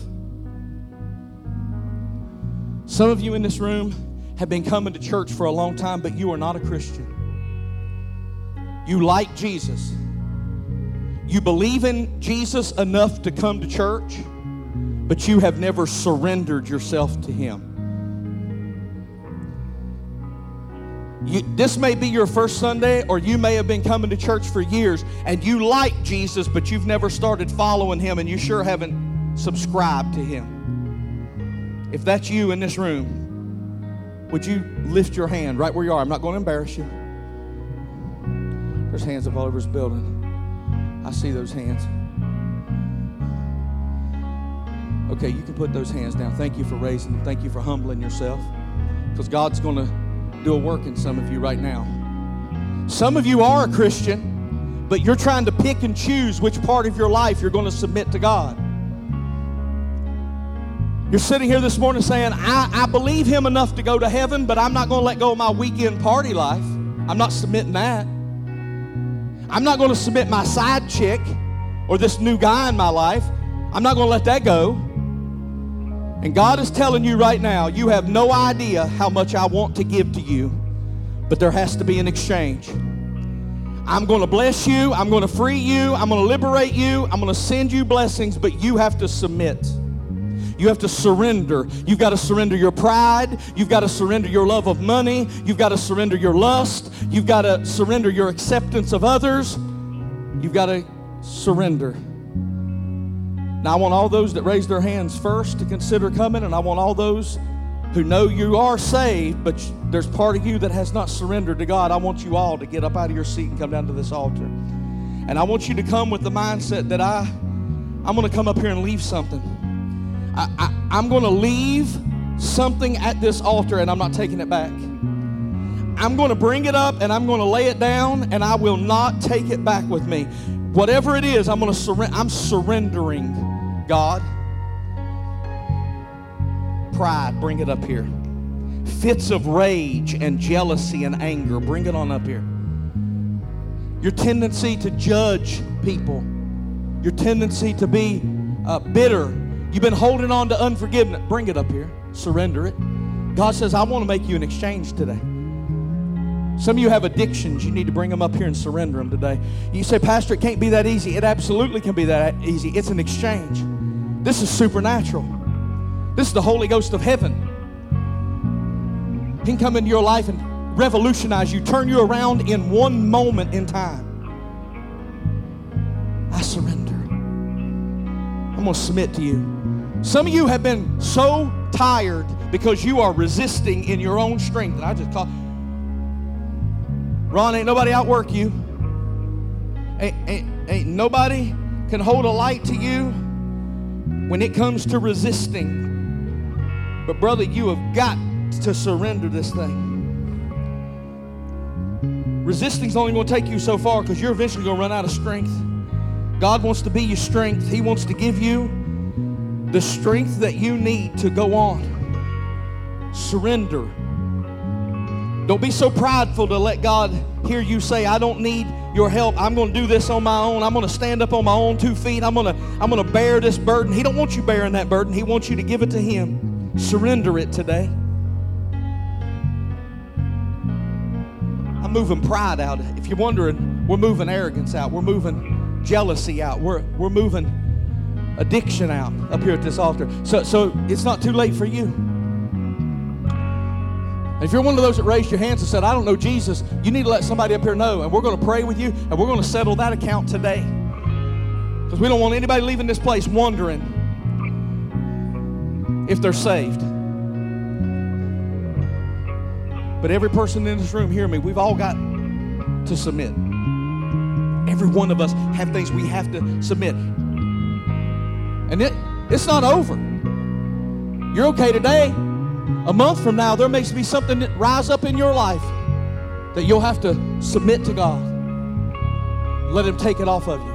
Some of you in this room have been coming to church for a long time, but you are not a Christian. You like Jesus. You believe in Jesus enough to come to church, but you have never surrendered yourself to Him. You, this may be your first Sunday, or you may have been coming to church for years, and you like Jesus, but you've never started following Him, and you sure haven't subscribed to Him. If that's you in this room, would you lift your hand right where you are? I'm not going to embarrass you. There's hands up all over this building. I see those hands. Okay, you can put those hands down. Thank you for raising them. Thank you for humbling yourself, because God's going to do a work in some of you right now. Some of you are a Christian, but you're trying to pick and choose which part of your life you're going to submit to God. You're sitting here this morning saying, I, I believe Him enough to go to heaven, but I'm not going to let go of my weekend party life. I'm not submitting that. I'm not going to submit my side chick or this new guy in my life. I'm not going to let that go. And God is telling you right now, you have no idea how much I want to give to you, but there has to be an exchange. I'm going to bless you. I'm going to free you. I'm going to liberate you. I'm going to send you blessings, but you have to submit. You have to surrender. You've got to surrender your pride. You've got to surrender your love of money. You've got to surrender your lust. You've got to surrender your acceptance of others. You've got to surrender. Now, I want all those that raise their hands first to consider coming, and I want all those who know you are saved, but there's part of you that has not surrendered to God. I want you all to get up out of your seat and come down to this altar. And I want you to come with the mindset that I, I'm going to come up here and leave something. I, I, I'm going to leave something at this altar, and I'm not taking it back. I'm going to bring it up, and I'm going to lay it down, and I will not take it back with me. Whatever it is, I'm going to surrender. I'm surrendering, God. Pride, bring it up here. Fits of rage and jealousy and anger, bring it on up here. Your tendency to judge people. Your tendency to be uh, bitter. You've been holding on to unforgiveness. Bring it up here. Surrender it. God says, I want to make you an exchange today. Some of you have addictions. You need to bring them up here and surrender them today. You say, Pastor, it can't be that easy. It absolutely can be that easy. It's an exchange. This is supernatural. This is the Holy Ghost of heaven. He can come into your life and revolutionize you, turn you around in one moment in time. I surrender. I'm going to submit to you. Some of you have been so tired because you are resisting in your own strength. And I just call, Ron, ain't nobody outwork you. Ain't, ain't, ain't nobody can hold a light to you when it comes to resisting. But brother, you have got to surrender this thing. Resisting's only going to take you so far because you're eventually going to run out of strength. God wants to be your strength. He wants to give you the strength that you need to go on. Surrender. Don't be so prideful to let God hear you say, I don't need your help. I'm going to do this on my own. I'm going to stand up on my own two feet. I'm going to, I'm going to bear this burden. He don't want you bearing that burden. He wants you to give it to Him. Surrender it today. I'm moving pride out. If you're wondering, we're moving arrogance out. We're moving jealousy out. We're, we're moving addiction out up here at this altar. So, so it's not too late for you. If you're one of those that raised your hands and said, I don't know Jesus, you need to let somebody up here know. And we're going to pray with you, and we're going to settle that account today. Because we don't want anybody leaving this place wondering if they're saved. But every person in this room, hear me, we've all got to submit. Every one of us have things we have to submit. And it, it's not over. You're okay today. A month from now, there may be something that rise up in your life that you'll have to submit to God. Let Him take it off of you.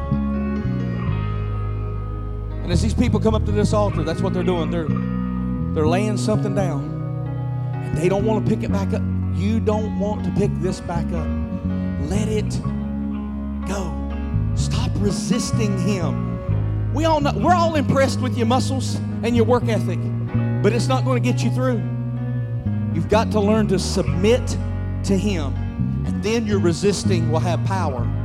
And as these people come up to this altar, that's what they're doing. They're, they're laying something down. And they don't want to pick it back up. You don't want to pick this back up. Let it go. Stop resisting Him. We all know, we're all impressed with your muscles and your work ethic, but it's not going to get you through. You've got to learn to submit to Him, and then your resisting will have power.